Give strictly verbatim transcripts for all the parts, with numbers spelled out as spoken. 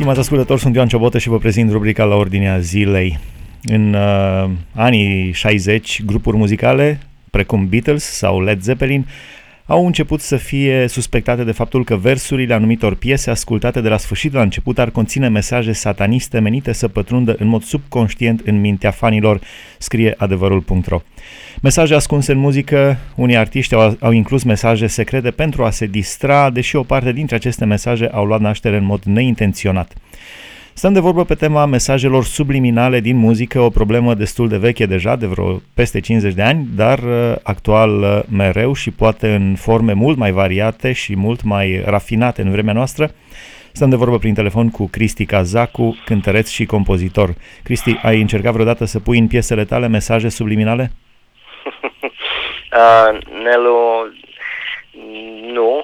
stimați ascultători, sunt Ioan Ciobotă și vă prezint rubrica La Ordinea Zilei. În uh, anii șaizeci, grupuri muzicale precum Beatles sau Led Zeppelin au început să fie suspectate de faptul că versurile anumitor piese ascultate de la sfârșit la început ar conține mesaje sataniste menite să pătrundă în mod subconștient în mintea fanilor, scrie adevărul punct ro. Mesaje ascunse în muzică, unii artiști au, au inclus mesaje secrete pentru a se distra, deși o parte dintre aceste mesaje au luat naștere în mod neintenționat. Stăm de vorbă pe tema mesajelor subliminale din muzică, o problemă destul de veche deja, de vreo peste cincizeci de ani, dar actual mereu și poate în forme mult mai variate și mult mai rafinate în vremea noastră. Stăm de vorbă prin telefon cu Cristi Cazacu, cântăreț și compozitor. Cristi, ai încercat vreodată să pui în piesele tale mesaje subliminale? uh, Nelu, nu.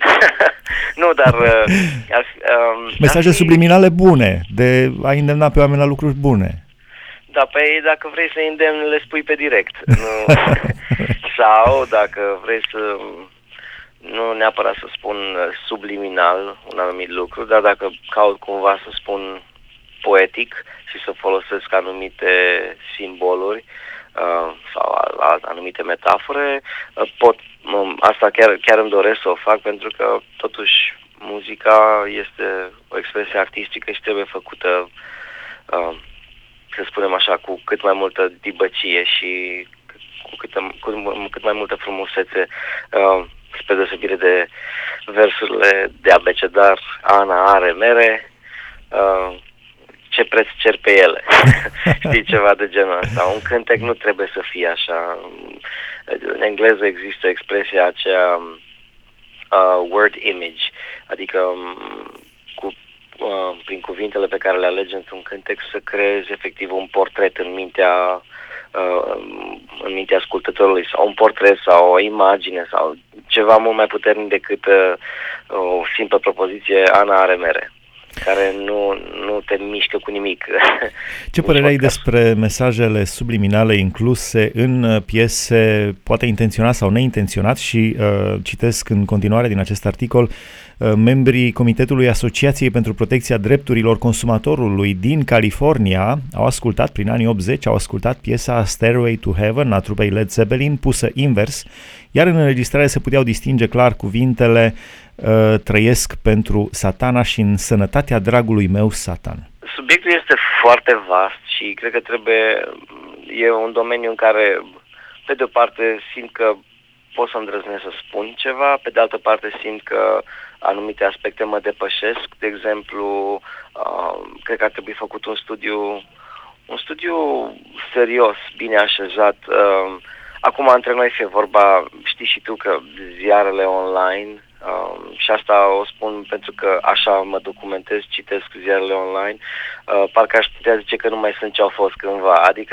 Nu, dar... Uh, uh, mesaje fi... subliminale bune, de a îndemna pe oameni la lucruri bune. Da, păi dacă vrei să îndemni, le spui pe direct. Nu. Sau dacă vrei să... Nu neapărat să spun subliminal un anumit lucru, dar dacă caut cumva să spun poetic și să folosesc anumite simboluri uh, sau anumite metafore, uh, pot, um, asta chiar, chiar îmi doresc să o fac, pentru că totuși muzica este o expresie artistică și trebuie făcută, uh, să spunem așa, cu cât mai multă dibăcie și cu cât, cu cât mai multă frumusețe, uh, spre deosebire de versurile de abecedar, Ana are mere, uh, ce preț cer pe ele. Știi, ceva de genul ăsta. Un cântec nu trebuie să fie așa. În engleză există expresia aceea uh, word image, adică um, cu, uh, prin cuvintele pe care le alegi într-un cântec să creezi efectiv un portret în mintea în mintea ascultătorului, sau un portret sau o imagine sau ceva mult mai puternic decât uh, o simplă propoziție Ana are mere, care nu, nu te mișcă cu nimic. Ce părere ai despre mesajele subliminale incluse în piese, poate intenționat sau neintenționat, și uh, citesc în continuare din acest articol, uh, membrii Comitetului Asociației pentru Protecția Drepturilor Consumatorului din California au ascultat, prin anii optzeci, au ascultat piesa Stairway to Heaven a trupei Led Zeppelin, pusă invers, iar în înregistrare se puteau distinge clar cuvintele uh, trăiesc pentru Satana și în sănătatea dragului meu Satan. Subiectul este foarte vast și cred că trebuie, e un domeniu în care, pe de o parte, simt că pot să îndrăznesc să spun ceva, pe de altă parte simt că anumite aspecte mă depășesc. De exemplu, uh, cred că ar trebui făcut un studiu, un studiu serios, bine așezat. Uh, acum, între noi fie vorba, știi și tu că ziarele online, Uh, și asta o spun pentru că așa mă documentez, citesc ziarele online, uh, parcă aș putea zice că nu mai sunt ce au fost cândva. Adică,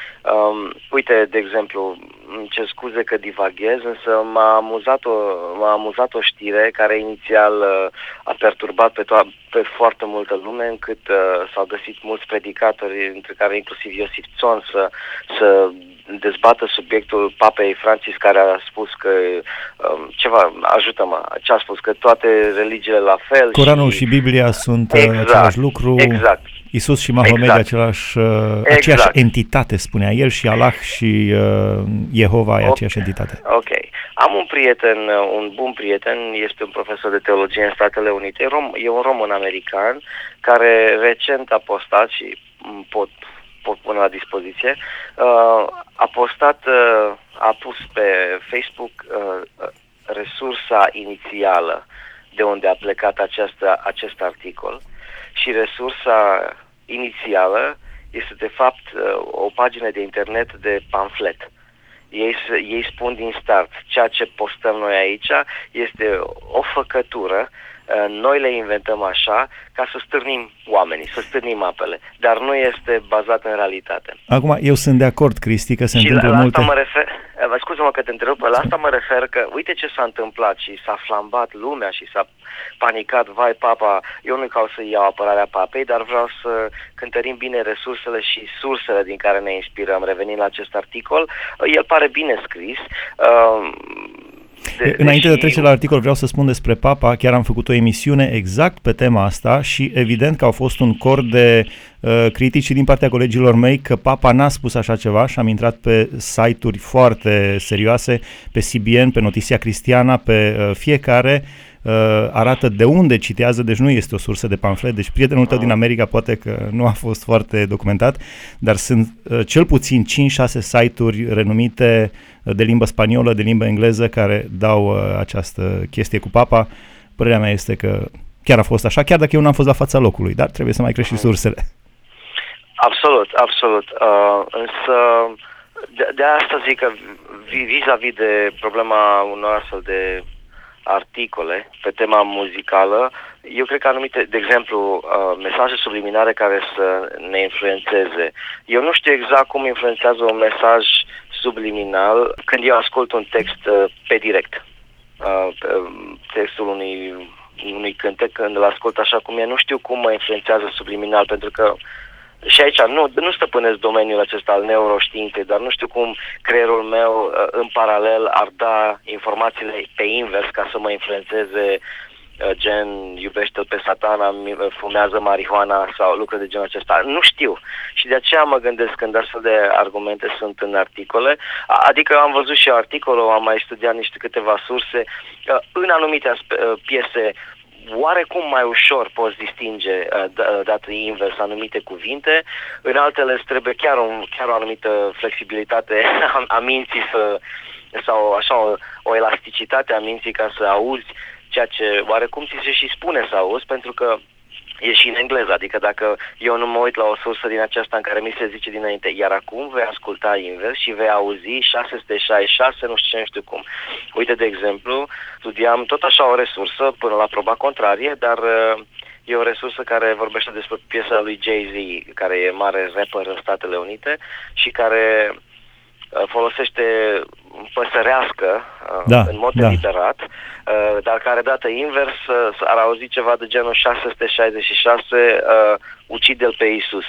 um, uite, de exemplu, îmi cer scuze că divaghez, însă m-a amuzat o, m-a amuzat o știre care inițial uh, a perturbat pe, to- pe foarte multă lume, încât uh, s-au găsit mulți predicatori, între care inclusiv Iosif Țon, să, să dezbată subiectul Papei Francis, care a spus că um, ceva, ajută-mă, ce a spus, că toate religiile la fel. Coranul și, și Biblia sunt exact, același lucru, exact. Isus și Mahomet exact. același, aceeași exact. entitate, spunea el, și Allah și uh, Jehova e okay. aceeași entitate. Ok. Am un prieten, un bun prieten, este un profesor de teologie în Statele Unite, rom, e un român american, care recent a postat și pot pot pune la dispoziție, uh, a postat, uh, a pus pe Facebook uh, resursa inițială de unde a plecat această, acest articol, și resursa inițială este de fapt uh, o pagină de internet de pamflet. Ei, ei spun din start, ceea ce postăm noi aici este o făcătură, noi le inventăm așa ca să stârnim oamenii, să stârnim apele, dar nu este bazat în realitate. Acum, eu sunt de acord, Cristi, că se și întâmplă la, la multe... Asta mă refer, scuză-mă că te întrerup, la asta mă refer că uite ce s-a întâmplat și s-a flambat lumea și s-a panicat, vai, papa, eu nu caut să iau apărarea papei, dar vreau să cântărim bine resursele și sursele din care ne inspirăm. Revenind la acest articol, el pare bine scris, uh, De, Înainte deși... de trece la articol, vreau să spun despre Papa, chiar am făcut o emisiune exact pe tema asta și evident că au fost un cor de uh, critici din partea colegilor mei că Papa n-a spus așa ceva și am intrat pe site-uri foarte serioase, pe C B N, pe Noticia Cristiana, pe uh, fiecare uh, arată de unde citează, deci nu este o sursă de pamflet, deci prietenul tău din America poate că nu a fost foarte documentat, dar sunt uh, cel puțin cinci șase site-uri renumite de limbă spaniolă, de limbă engleză, care dau uh, această chestie cu Papa. Părerea mea este că chiar a fost așa, chiar dacă eu n-am fost la fața locului, dar trebuie să mai crești și sursele. Absolut, absolut. Uh, însă, de, de asta zic că vis-a-vis de problema unor astfel de articole pe tema muzicală, eu cred că anumite, de exemplu, uh, mesaje subliminare care să ne influențeze. Eu nu știu exact cum influențează un mesaj subliminal când eu ascult un text uh, pe direct. Uh, textul unui, unui cântec, când îl ascult așa cum e, nu știu cum mă influențează subliminal, pentru că și aici nu, nu stăpânesc domeniul acesta al neuroștiinței, dar nu știu cum creierul meu în paralel ar da informațiile pe invers ca să mă influențeze, gen iubește-l pe satana, fumează marihuana sau lucruri de genul acesta. Nu știu. Și de aceea mă gândesc când astfel de argumente sunt în articole. Adică am văzut și articolul, am mai studiat niște câteva surse. În anumite piese oarecum mai ușor poți distinge, dat invers, anumite cuvinte. În altele îți trebuie chiar, un, chiar o anumită flexibilitate a, a minții să, sau așa o, o elasticitate a minții ca să auzi ceea ce oarecum ți se și spune să auzi, pentru că e și în engleză, adică dacă eu nu mă uit la o sursă din aceasta în care mi se zice dinainte, iar acum vei asculta invers și vei auzi șase sute șaizeci și șase, nu știu ce, nu știu cum. Uite, de exemplu, studiam tot așa o resursă până la proba contrarie, dar e o resursă care vorbește despre piesa lui Jay-Z, care e mare rapper în Statele Unite și care folosește păsărească da, în mod da. deliberat, dar care dată invers ar auzi ceva de genul șase sute șaizeci și șase, ucide-l pe Iisus.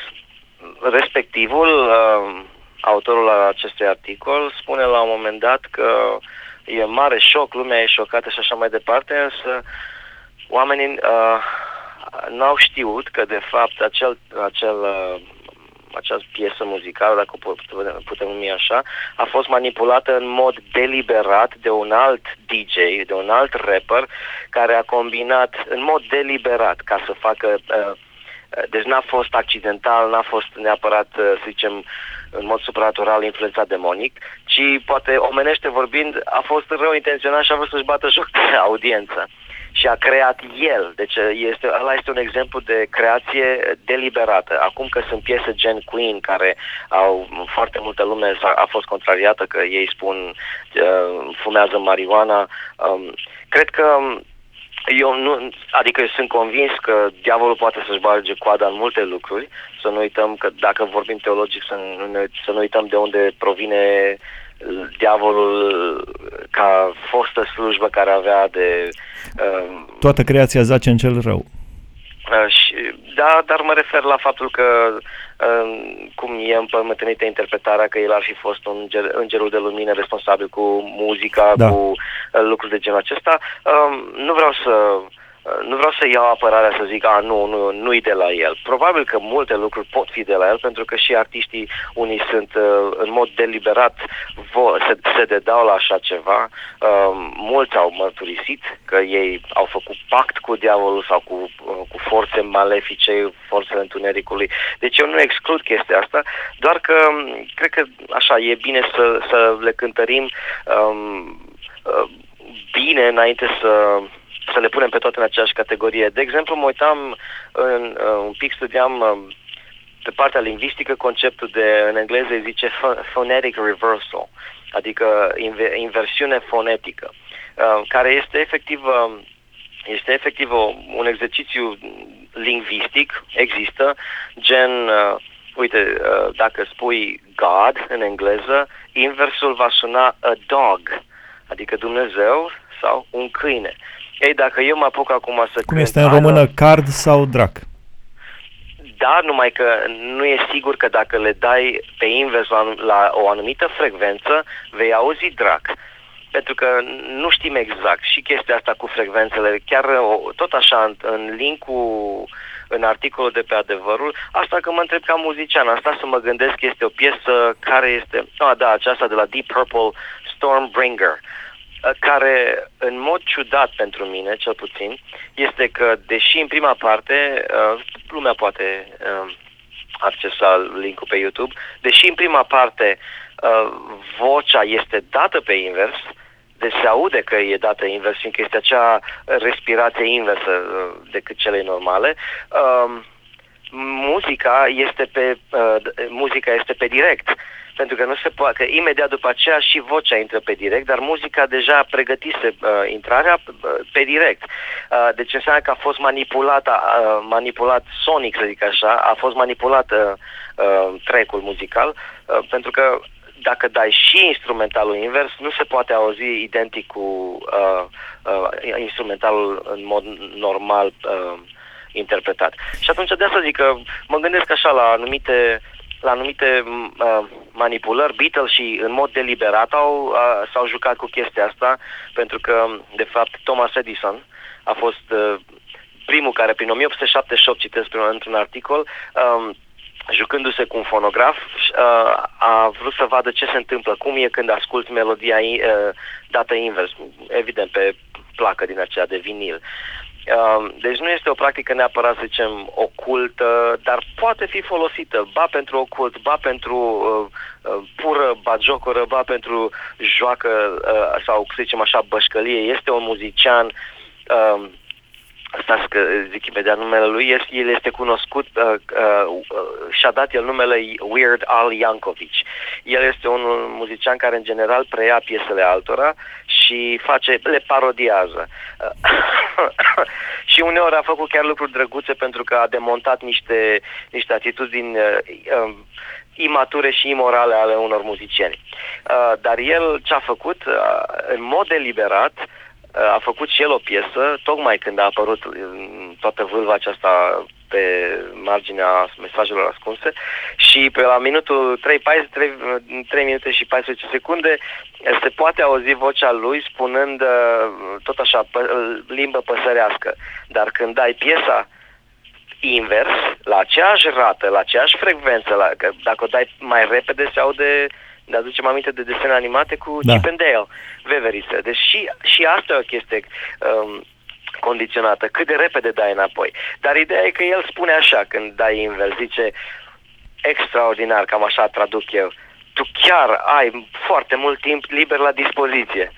Respectivul, autorul acestui articol spune la un moment dat că e mare șoc, lumea e șocată și așa mai departe, însă oamenii uh, n-au știut că de fapt acel, acel uh, această piesă muzicală, dacă o putem numi așa, a fost manipulată în mod deliberat de un alt D J, de un alt rapper, care a combinat în mod deliberat ca să facă... Uh, deci n-a fost accidental, n-a fost neapărat, să zicem, în mod supranatural influențat demonic, ci poate omenește vorbind, a fost rău intenționat și a vrut să-și bată joc de audiență. Și a creat el. Deci este, ăla este un exemplu de creație deliberată. Acum că sunt piese gen Queen, care au foarte multă lume a fost contrariată că ei spun uh, fumează marihuana, um, cred că eu nu, adică eu sunt convins că diavolul poate să-și bage coada în multe lucruri, să nu uităm că dacă vorbim teologic să nu, să nu uităm de unde provine diavolul ca fostă slujbă care avea de... Uh, Toată creația zace în cel rău. Uh, și, da, dar mă refer la faptul că uh, cum e împământenită interpretarea că el ar fi fost un ger, îngerul de lumină responsabil cu muzica, da. cu uh, lucruri de genul acesta. Uh, nu vreau să... Nu vreau să iau apărarea să zic, a, nu, nu, nu-i de la el. Probabil că multe lucruri pot fi de la el, pentru că și artiștii unii sunt uh, în mod deliberat vo- se, se dedau la așa ceva. Uh, mulți au mărturisit că ei au făcut pact cu diavolul sau cu, uh, cu forțe malefice, forțele întunericului. Deci eu nu exclud chestia asta, doar că cred că așa e bine să, să le cântărim um, uh, bine înainte să... să le punem pe toate în aceeași categorie. De exemplu, mă uitam, în, uh, un pic studiam uh, pe partea lingvistică conceptul de, în engleză îi zice phonetic reversal, adică inver, inversiune fonetică, uh, care este efectiv, uh, este efectiv o, un exercițiu lingvistic, există, gen, uh, uite, uh, dacă spui God în engleză, inversul va suna a dog, adică Dumnezeu sau un câine. Ei, dacă eu mă apuc acum să... Cum este în română, card sau drac? Da, numai că nu e sigur că dacă le dai pe invers la, la o anumită frecvență, vei auzi drac. pentru că nu știm exact și chestia asta cu frecvențele, chiar tot așa în, în link-ul, în articolul de pe Adevărul, asta că mă întreb ca muzician, asta să mă gândesc că este o piesă care este, ah, da, aceasta de la Deep Purple, Stormbringer, care, în mod ciudat pentru mine, cel puțin, este că, deși în prima parte, lumea poate accesa link-ul pe YouTube, deși în prima parte vocea este dată pe invers, deci se aude că e dată invers, fiindcă este acea respirație inversă decât cele normale, muzica este pe, muzica este pe direct. Pentru că nu se poate, că imediat după aceea și vocea intră pe direct, dar muzica deja pregătise uh, intrarea uh, pe direct. Uh, deci înseamnă că a fost manipulat, uh, manipulat sonic, să zic așa, a fost manipulat uh, uh, track-ul muzical, uh, pentru că dacă dai și instrumentalul invers, nu se poate auzi identic cu uh, uh, instrumentalul în mod normal uh, interpretat. Și atunci de asta zic că mă gândesc așa la anumite la anumite uh, manipulări. Beatles și în mod deliberat au, uh, s-au jucat cu chestia asta, pentru că, de fapt, Thomas Edison a fost uh, primul care, prin o mie opt sute șaptezeci și opt, citesc într-un articol, um, jucându-se cu un fonograf, uh, a vrut să vadă ce se întâmplă, cum e când asculti melodia uh, dată invers, evident pe placă din aceea de vinil. Deci nu este o practică neapărat, să zicem, ocultă, dar poate fi folosită, ba pentru ocult, ba pentru uh, uh, pură bagiocoră, ba pentru joacă uh, sau, să zicem așa, bășcălie. Este un muzician, uh, stați că zic imediat numele lui, el este cunoscut, uh, uh, și-a dat el numele Weird Al Yankovic. El este un muzician care în general preia piesele altora și face, le parodiază. Și uneori a făcut chiar lucruri drăguțe pentru că a demontat niște, niște atitudini uh, uh, imature și imorale ale unor muzicieni. Uh, dar el ce a făcut, uh, în mod deliberat, a făcut și el o piesă, tocmai când a apărut toată vâlva aceasta pe marginea mesajelor ascunse, și pe la minutul trei, paisprezece, trei, trei minute și paisprezece secunde se poate auzi vocea lui spunând tot așa, limbă păsărească. Dar când dai piesa invers, la aceeași rată, la aceeași frecvență, la, dacă o dai mai repede se aude. Ne aducem aminte de desene animate cu da. Chip and Dale, veveriță. Deci și, și asta e o chestie um, condiționată, cât de repede dai înapoi. Dar ideea e că el spune așa, când dai invers, zice extraordinar, cam așa traduc eu, tu chiar ai foarte mult timp liber la dispoziție.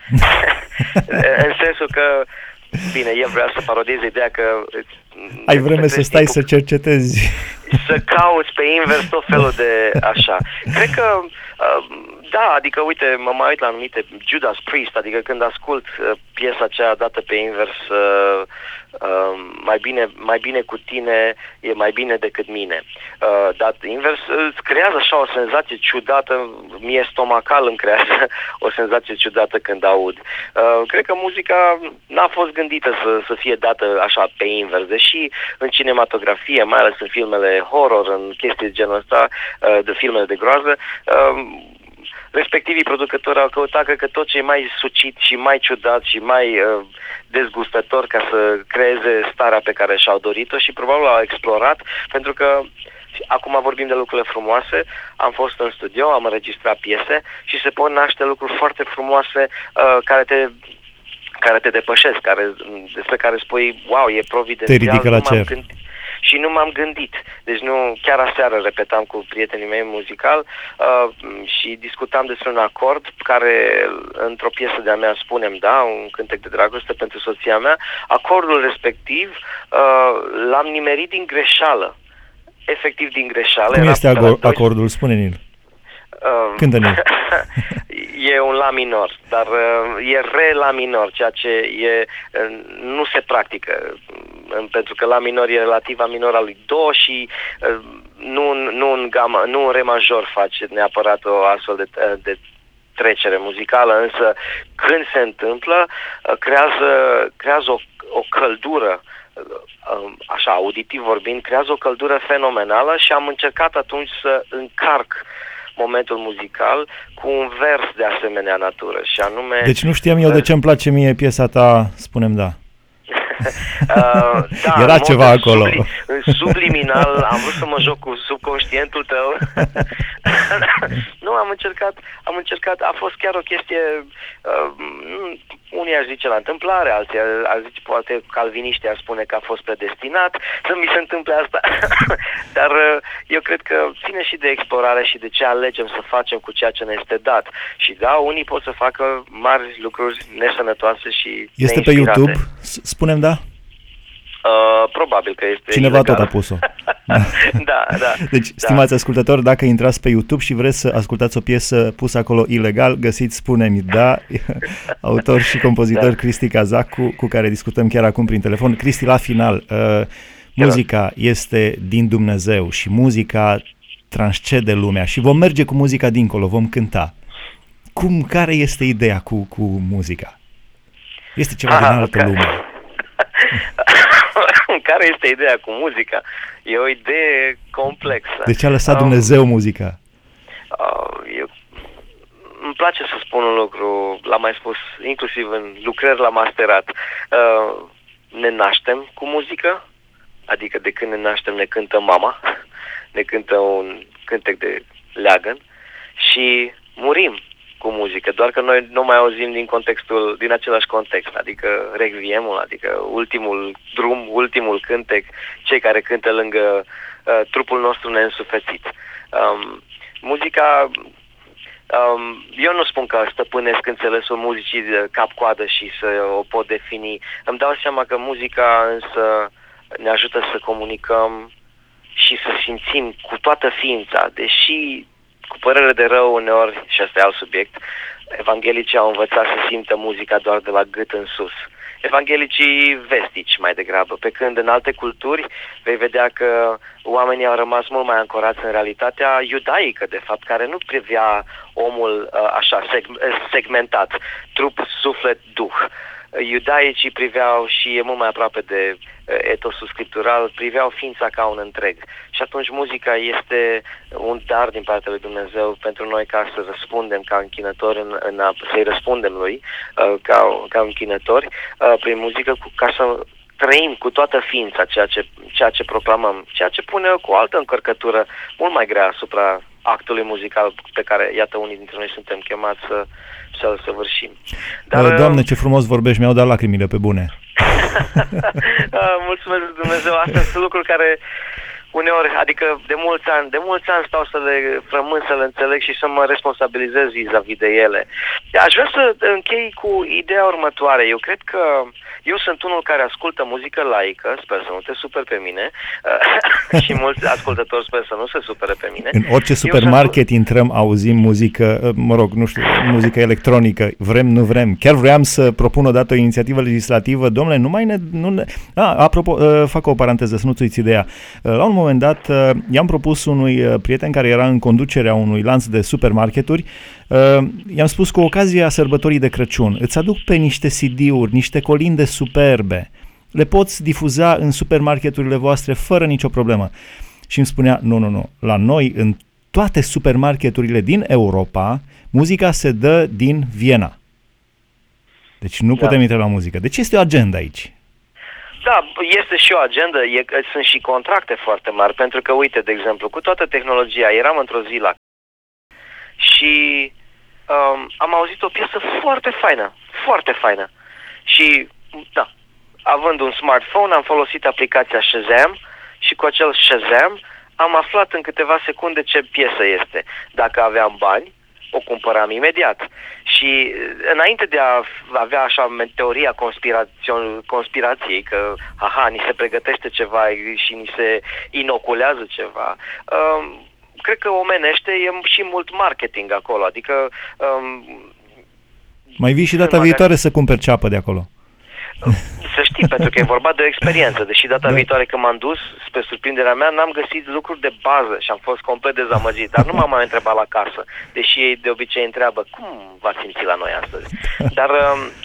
În sensul că, bine, el vrea să parodieze ideea că ai vreme să stai cu... să cercetezi. Să cauți pe invers tot felul de așa. Cred că, da, adică, uite, mă mai uit la anumite Judas Priest, adică când ascult piesa aceea dată pe invers, mai bine, mai bine cu tine e mai bine decât mine. Dat invers, îți creează așa o senzație ciudată, mie stomacal îmi creează o senzație ciudată când aud. Cred că muzica n-a fost gândită să, să fie dată așa pe invers, deși în cinematografie, mai ales în filmele horror, în chestii de genul ăsta, de filmele de groază, respectivii producători au căutat, cred că, tot ce e mai sucit și mai ciudat și mai uh, dezgustător ca să creeze starea pe care și-au dorit-o și probabil au explorat, pentru că acum vorbim de lucrurile frumoase, am fost în studio, am înregistrat piese și se pot naște lucruri foarte frumoase uh, care te care te depășesc, care, despre care spui, wow, e providențial. Te ridică la cer. Și nu m-am gândit. Deci nu, chiar aseară repetam cu prietenii mei muzical uh, și discutam despre un acord care într-o piesă de-a mea spunem, da, un cântec de dragoste pentru soția mea. Acordul respectiv uh, l-am nimerit din greșeală. Efectiv din greșeală. Cum este acordul? Spune-ne-l. Uh, Cântă-ne. E un la minor, dar uh, e re la minor, ceea ce e, uh, nu se practică, uh, pentru că la minor e relativ a minor al lui do și uh, nu, nu, în gamma, nu în re major face neapărat o astfel de, uh, de trecere muzicală, însă când se întâmplă, uh, creează, creează o, o căldură, uh, așa, auditiv vorbind, creează o căldură fenomenală și am încercat atunci să încarc momentul muzical cu un vers de asemenea natură și anume... Deci nu știam eu de ce îmi place mie piesa ta, spune-mi da. Uh, da, Era ceva acolo. Subli, subliminal, am vrut să mă joc cu subconștientul tău. Nu, am încercat, am încercat, a fost chiar o chestie, uh, unii ar zice la întâmplare, alții ar zice, poate calviniștii ar spune că a fost predestinat să mi se întâmple asta. Dar uh, eu cred că ține și de explorare și de ce alegem să facem cu ceea ce ne este dat. Și da, unii pot să facă mari lucruri nesănătoase și este pe YouTube? Spunem da? Uh, probabil că este Cineva ilegal. tot a pus-o. Da, da. Deci, da. stimați ascultători, dacă intrați pe YouTube și vreți să ascultați o piesă pusă acolo ilegal, găsiți Spune-mi da, autor și compozitor da. Cristi Cazacu, cu care discutăm chiar acum prin telefon. Cristi, la final, uh, muzica este din Dumnezeu și muzica transcede lumea și vom merge cu muzica dincolo, vom cânta. Cum, care este ideea cu, cu muzica? Este ceva Aha, din altă okay. lume. Care este ideea cu muzica? E o idee complexă. De ce a lăsat Dumnezeu um, muzica? Uh, eu, îmi place să spun un lucru, l-am mai spus inclusiv în lucrări la masterat. Uh, ne naștem cu muzică, adică de când ne naștem ne cântă mama, ne cântă un cântec de leagăn și murim cu muzică, doar că noi nu mai auzim din contextul, din același context, adică requiemul, adică ultimul drum, ultimul cântec, cei care cântă lângă uh, trupul nostru neînsuflețit. Um, muzica, um, eu nu spun că stăpânesc înțelesul muzicii de cap-coadă și să o pot defini. Îmi dau seama că muzica însă ne ajută să comunicăm și să simțim cu toată ființa, deși cu părere de rău uneori, și asta e alt subiect, evanghelicii au învățat să simtă muzica doar de la gât în sus. Evanghelicii vestici mai degrabă, pe când în alte culturi vei vedea că oamenii au rămas mult mai ancorați în realitatea iudaică, de fapt, care nu privea omul așa segmentat, trup, suflet, duh. Iudaicii priveau, și e mult mai aproape de etosul scriptural, priveau ființa ca un întreg. Și atunci muzica este un dar din partea lui Dumnezeu pentru noi ca să răspundem ca închinători, în, în, să-i răspundem lui ca, ca închinători prin muzică, ca să trăim cu toată ființa ceea ce, ceea ce proclamăm, ceea ce pune cu o altă încărcătură mult mai grea asupra actului muzical pe care, iată, unii dintre noi suntem chemați să să-l săvârșim. Dar, Doamne, ce frumos vorbești, mi-au dat lacrimile pe bune. Mulțumesc Dumnezeu, astea sunt lucruri care uneori, adică de mulți ani, de mulți ani stau să le frământ, să le înțeleg și să mă responsabilizez vis-a-vis de ele. Aș vrea să închei cu ideea următoare. Eu cred că eu sunt unul care ascultă muzică laică, sper să nu te superi pe mine, și mulți ascultători sper să nu se supere pe mine. În orice supermarket sunt... intrăm, auzim muzică, mă rog, nu știu, muzică electronică, vrem, nu vrem. Chiar vreau să propun odată o inițiativă legislativă, domnule, nu mai ne... Nu ne... A, apropo, fac o paranteză, să nu-ți uiți ideea. La un moment dat, i-am propus unui prieten care era în conducerea unui lanț de supermarketuri, i-am spus, cu ocazia sărbătorii de Crăciun, îți aduc pe niște C D-uri, niște colinde superbe, le poți difuza în supermarketurile voastre fără nicio problemă. Și îmi spunea, nu, nu, nu, la noi, în toate supermarketurile din Europa, muzica se dă din Viena. Deci nu da. putem intra la muzică. Deci este o agenda aici. Da, este și o agendă, e, sunt și contracte foarte mari, pentru că, uite, de exemplu, cu toată tehnologia, eram într-o zi la și um, am auzit o piesă foarte faină, foarte faină. Și, da, având un smartphone, am folosit aplicația Shazam și cu acel Shazam am aflat în câteva secunde ce piesă este. Dacă aveam bani, o cumpăram imediat. Și înainte de a avea așa teoria conspirației, că aha, ni se pregătește ceva și ni se inoculează ceva, um, cred că omenește e și mult marketing acolo, adică... Um, mai vii și data viitoare să cumperi ceapă de acolo. Să știi, pentru că e vorba de o experiență, deși data da. viitoare când m-am dus, spre surprinderea mea, n-am găsit lucruri de bază și am fost complet dezamăgit, dar nu m-am mai întrebat la casă, deși ei de obicei întreabă, cum v-ați simțit la noi astăzi? Dar... Um,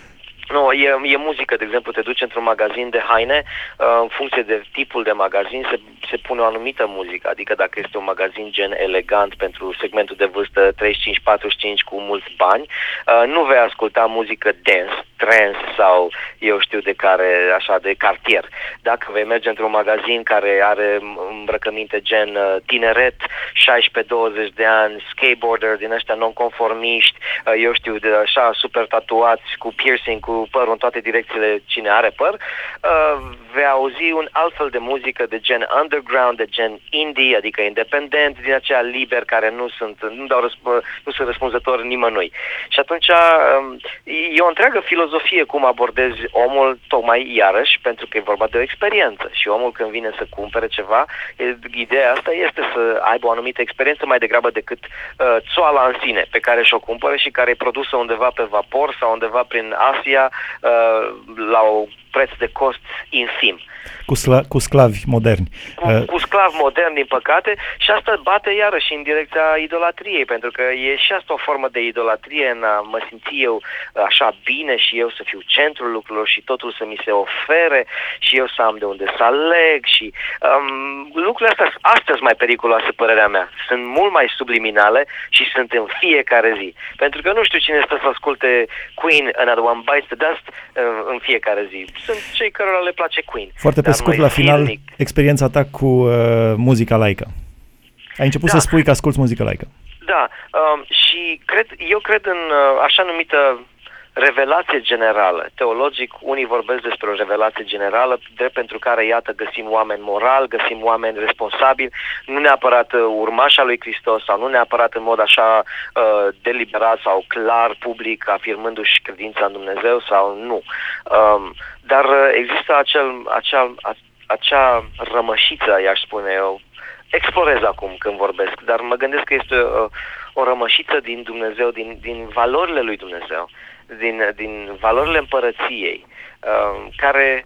Nu, e, e muzică, de exemplu, te duci într-un magazin de haine, în funcție de tipul de magazin se, se pune o anumită muzică, adică dacă este un magazin gen elegant pentru segmentul de vârstă treizeci și cinci patruzeci și cinci cu mulți bani, nu vei asculta muzică dance, trance sau eu știu de care, așa, de cartier. Dacă vei merge într-un magazin care are îmbrăcăminte gen tineret, șaisprezece douăzeci de ani, skateboarder din ăștia non-conformiști, eu știu, de așa, super tatuați, cu piercing, cu părul în toate direcțiile, cine are păr, uh, vei auzi un alt fel de muzică de gen underground, de gen indie, adică independent, din aceea liber, care nu sunt, nu, dau răsp- nu sunt răspunzători nimănui. Și atunci um, e o întreagă filozofie cum abordezi omul, tocmai iarăși, pentru că e vorba de o experiență și omul când vine să cumpere ceva, e, ideea asta este să aibă o anumită experiență mai degrabă decât uh, țoala în sine, pe care și-o cumpără și care e produsă undeva pe vapor sau undeva prin Asia, Uh, la un preț de cost infim. Cu, sla- cu sclavi moderni. Cu, uh. cu sclavi moderni, din păcate, și asta bate iarăși în direcția idolatriei, pentru că e și asta o formă de idolatrie în a mă simți eu așa bine și eu să fiu centrul lucrurilor și totul să mi se ofere și eu să am de unde să aleg și um, lucrurile astea sunt astăzi mai periculoase, părerea mea. Sunt mult mai subliminale și sunt în fiecare zi. Pentru că nu știu cine stă să asculte Queen, Another One Bites the Dust în fiecare zi. Sunt cei cărora le place Queen. Foarte pe scurt, la final, filmic. Experiența ta cu uh, muzica laică. Ai început da. să spui că asculți muzică laică. Da, um, și cred, eu cred în uh, așa numită revelație generală. Teologic, unii vorbesc despre o revelație generală, drept pentru care, iată, găsim oameni morali, găsim oameni responsabili, nu neapărat uh, urmașa lui Hristos sau nu neapărat în mod așa uh, deliberat sau clar, public, afirmându-și credința în Dumnezeu sau nu. Um, dar uh, există acel, acea, acea rămășiță, i-aș spune eu, explorez acum când vorbesc, dar mă gândesc că este o, o rămășiță din Dumnezeu, din, din valorile lui Dumnezeu, din, din valorile împărăției, uh, care,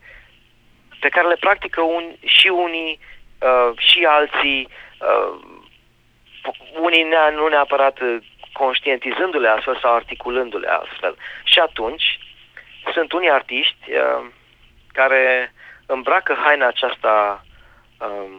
pe care le practică un, și unii uh, și alții, uh, unii nea, nu neapărat conștientizându-le astfel sau articulându-le astfel. Și atunci sunt unii artiști uh, care îmbracă haina aceasta uh,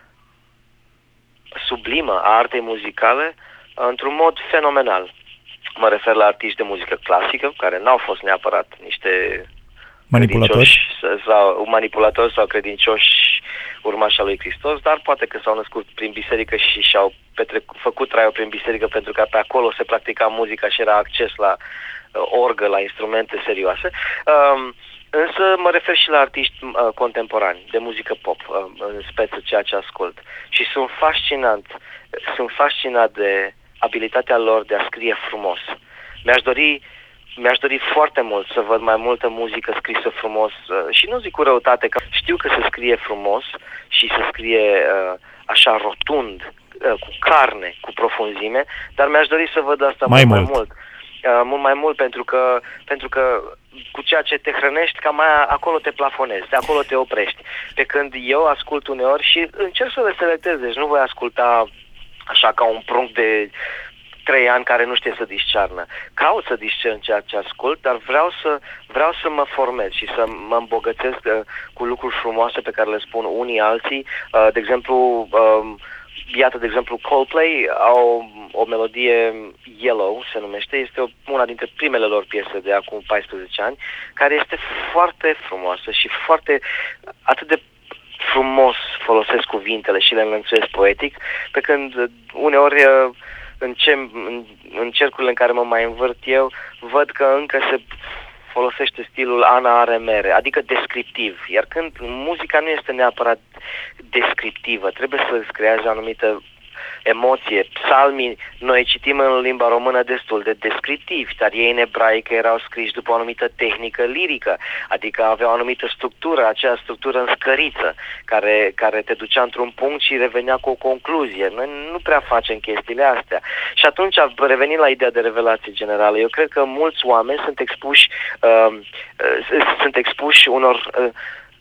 sublimă a artei muzicale într-un mod fenomenal. Mă refer la artiști de muzică clasică, care n-au fost neapărat niște manipulatori sau manipulatori sau credincioși urmași al lui Hristos, dar poate că s-au născut prin biserică și și-au petrec- făcut traiul prin biserică, pentru că pe acolo se practica muzica și era acces la uh, orgă, la instrumente serioase. Um, Însă mă refer și la artiști uh, contemporani, de muzică pop, uh, în speță ceea ce ascult. Și sunt fascinant, sunt fascinat de abilitatea lor de a scrie frumos. Mi-aș dori, mi-aș dori foarte mult să văd mai multă muzică scrisă frumos uh, și nu zic cu răutate, că știu că se scrie frumos și se scrie uh, așa rotund, uh, cu carne, cu profunzime, dar mi-aș dori să văd asta mai mult mult. mai mult. Uh, mult mai mult pentru că, pentru că cu ceea ce te hrănești, cam aia, acolo te plafonezi, de acolo te oprești. Pe când eu ascult uneori și încerc să le selectez, deci nu voi asculta așa ca un prunc de trei ani care nu știe să discearnă. Caut să discern ceea ce ascult, dar vreau să, vreau să mă formez și să mă îmbogățesc uh, cu lucruri frumoase pe care le spun unii alții. Uh, de exemplu, uh, iată, de exemplu, Coldplay au o melodie, Yellow se numește, este o, una dintre primele lor piese de acum paisprezece ani, care este foarte frumoasă și foarte, atât de frumos folosesc cuvintele și le înlănțuiesc poetic, pe când uneori în, ce, în, în cercurile în care mă mai învârt eu, văd că încă se folosește stilul Ana are mere, adică descriptiv. Iar când muzica nu este neapărat descriptivă, trebuie să îți creeze o anumită emoție. Psalmii, noi citim în limba română destul de descriptivi, dar ei în ebraică erau scriși după o anumită tehnică lirică, adică aveau o anumită structură, aceea structură în scăriță, care, care te ducea într-un punct și revenea cu o concluzie. Noi nu prea facem chestiile astea. Și atunci, revenind la ideea de revelație generală, eu cred că mulți oameni sunt expuși, uh, uh, sunt expuși unor... Uh,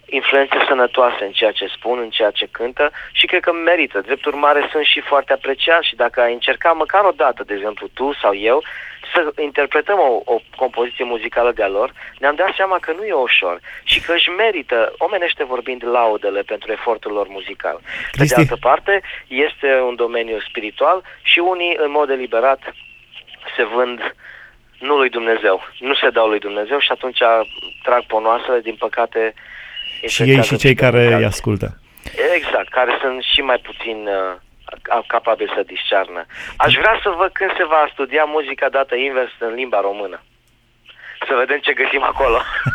influențe sănătoase în ceea ce spun, în ceea ce cântă și cred că merită. Drept urmare sunt și foarte apreciat și dacă ai încercat măcar o dată, de exemplu tu sau eu, să interpretăm o, o compoziție muzicală de-a lor, ne-am dat seama că nu e ușor și că își merită, omenește vorbind, laudele pentru efortul lor muzical. Cristi. Pe de altă parte, este un domeniu spiritual și unii, în mod deliberat, se vând nu lui Dumnezeu, nu se dau lui Dumnezeu și atunci trag ponoasele, din păcate. Și ei și cei care îi ascultă. Exact, care sunt și mai puțin uh, capabili să discearnă. Aș vrea să văd când se va studia muzica dată invers în limba română. Să vedem ce găsim acolo.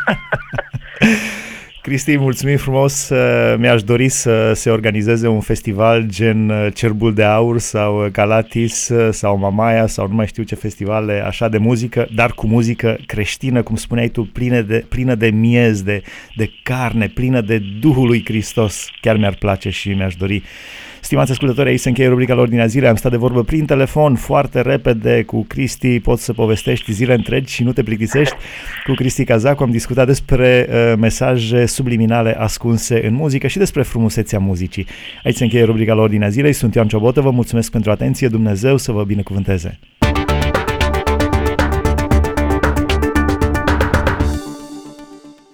Cristi, mulțumim frumos. Mi-aș dori să se organizeze un festival gen Cerbul de Aur sau Galatis sau Mamaia sau nu mai știu ce festivale așa de muzică, dar cu muzică creștină, cum spuneai tu, plină de, plină de miez, de, de carne, plină de Duhul lui Hristos. Chiar mi-ar place și mi-aș dori. Stimați ascultători, aici se încheie rubrica la Ordinea Zilei. Am stat de vorbă prin telefon foarte repede cu Cristi, poți să povestești zile întregi și nu te plictisești. Cu Cristi Cazacu am discutat despre uh, mesaje subliminale ascunse în muzică și despre frumusețea muzicii. Aici se încheie rubrica la Ordinea Zilei. Sunt Ioan Ciobotă, vă mulțumesc pentru atenție, Dumnezeu să vă binecuvânteze.